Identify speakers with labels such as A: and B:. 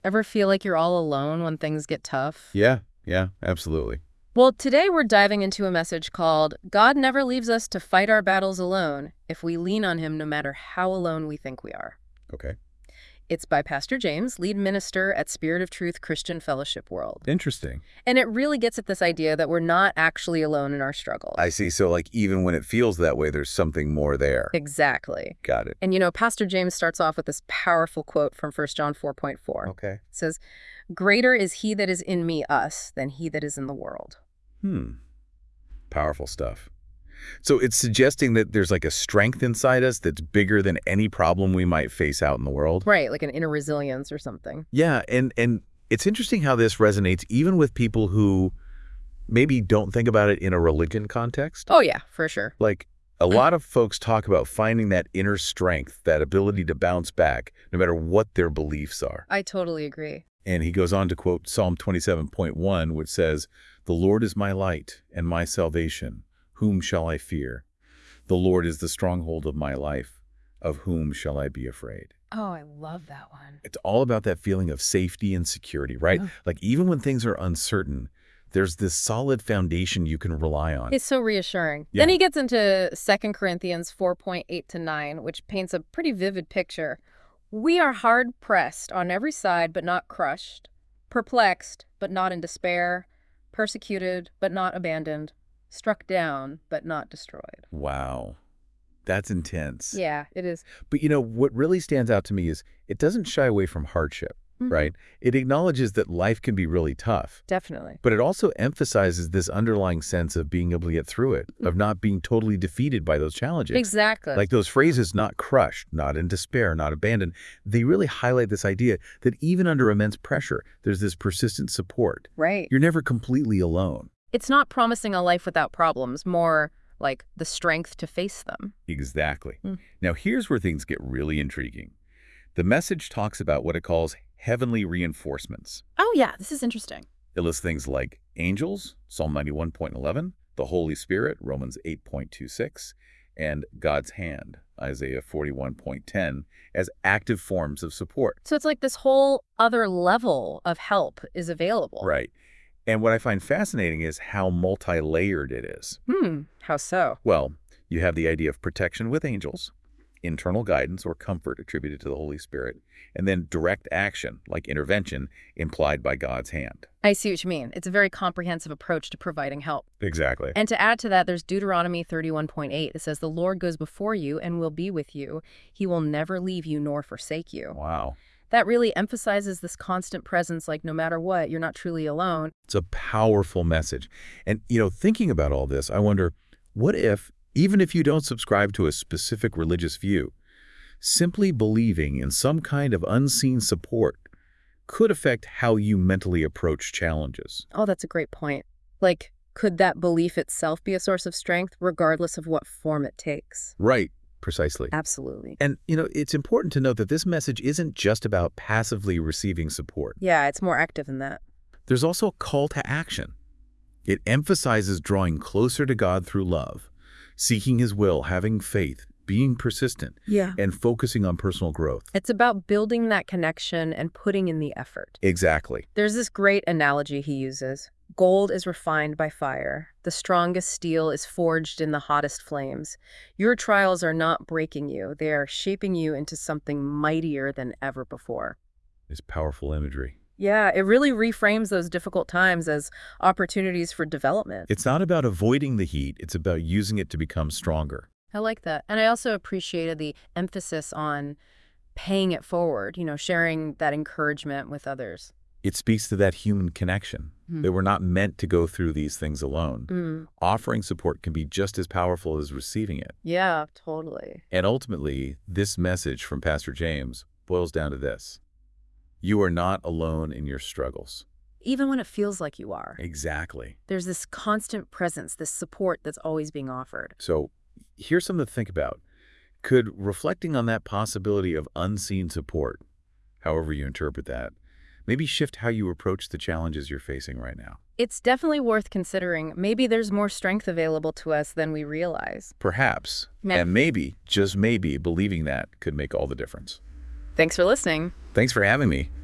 A: Ever feel like you're all alone when things get tough?
B: Yeah, absolutely.
A: Well, today we're diving into a message called God Never Leaves Us to Fight Our Battles Alone if we lean on Him no matter how alone we think we are.
B: Okay.
A: It's by Pastor James, lead minister at Spirit of Truth Christian Fellowship World.
B: Interesting.
A: And it really gets at this idea that we're not actually alone in our struggles.
B: I see. So like even when it feels that way, there's something more there.
A: Exactly.
B: Got it.
A: And Pastor James starts off with this powerful quote from 1 John 4:4.
B: Okay.
A: It says, "Greater is he that is in me, us, than he that is in the world."
B: Powerful stuff. So it's suggesting that there's like a strength inside us that's bigger than any problem we might face out in the world.
A: Right, like an inner resilience or something.
B: Yeah, and it's interesting how this resonates even with people who maybe don't think about it in a religion context.
A: Oh, yeah, for sure.
B: Like a lot of folks talk about finding that inner strength, that ability to bounce back no matter what their beliefs are.
A: I totally agree.
B: And he goes on to quote Psalm 27.1, which says, "The Lord is my light and my salvation. Whom shall I fear? The Lord is the stronghold of my life. Of whom shall I be afraid?"
A: Oh, I love that one.
B: It's all about that feeling of safety and security, right? Like even when things are uncertain, there's this solid foundation you can rely on.
A: It's so reassuring.
B: Yeah.
A: Then he gets into 2 Corinthians 4:8-9, which paints a pretty vivid picture. "We are hard-pressed on every side, but not crushed, perplexed, but not in despair, persecuted, but not abandoned, struck down, but not destroyed."
B: Wow. That's intense.
A: Yeah, it is.
B: But what really stands out to me is it doesn't shy away from hardship, right? It acknowledges that life can be really tough.
A: Definitely.
B: But it also emphasizes this underlying sense of being able to get through it, of not being totally defeated by those challenges.
A: Exactly.
B: Like those phrases, not crushed, not in despair, not abandoned, they really highlight this idea that even under immense pressure, there's this persistent support.
A: Right.
B: You're never completely alone.
A: It's not promising a life without problems, more like the strength to face them.
B: Exactly. Now, here's where things get really intriguing. The message talks about what it calls heavenly reinforcements.
A: Oh, yeah, this is interesting.
B: It lists things like angels, Psalm 91.11, the Holy Spirit, Romans 8.26, and God's hand, Isaiah 41.10, as active forms of support.
A: So it's like this whole other level of help is available.
B: Right. And what I find fascinating is how multi-layered it is.
A: How so?
B: Well, you have the idea of protection with angels, internal guidance or comfort attributed to the Holy Spirit, and then direct action, like intervention, implied by God's hand.
A: I see what you mean. It's a very comprehensive approach to providing help.
B: Exactly.
A: And to add to that, there's Deuteronomy 31.8. It says, "The Lord goes before you and will be with you. He will never leave you nor forsake you."
B: Wow.
A: That really emphasizes this constant presence, like no matter what, you're not truly alone.
B: It's a powerful message. And, thinking about all this, I wonder, what if, even if you don't subscribe to a specific religious view, simply believing in some kind of unseen support could affect how you mentally approach challenges?
A: Oh, that's a great point. Like, could that belief itself be a source of strength, regardless of what form it takes?
B: Right. Precisely.
A: Absolutely.
B: And, it's important to note that this message isn't just about passively receiving support.
A: Yeah, it's more active than that.
B: There's also a call to action. It emphasizes drawing closer to God through love, seeking His will, having faith, being persistent, and focusing on personal growth.
A: It's about building that connection and putting in the effort.
B: Exactly.
A: There's this great analogy he uses. Gold is refined by fire. The strongest steel is forged in the hottest flames. Your trials are not breaking you. They are shaping you into something mightier than ever before.
B: It's powerful imagery.
A: Yeah, it really reframes those difficult times as opportunities for development.
B: It's not about avoiding the heat. It's about using it to become stronger.
A: I like that. And I also appreciated the emphasis on paying it forward, sharing that encouragement with others.
B: It speaks to that human connection, that we're not meant to go through these things alone. Offering support can be just as powerful as receiving it.
A: Yeah, totally.
B: And ultimately, this message from Pastor James boils down to this: you are not alone in your struggles.
A: Even when it feels like you are.
B: Exactly.
A: There's this constant presence, this support that's always being offered.
B: So here's something to think about. Could reflecting on that possibility of unseen support, however you interpret that, maybe shift how you approach the challenges you're facing right now?
A: It's definitely worth considering. Maybe there's more strength available to us than we realize.
B: Perhaps. And maybe, just maybe, believing that could make all the difference.
A: Thanks for listening.
B: Thanks for having me.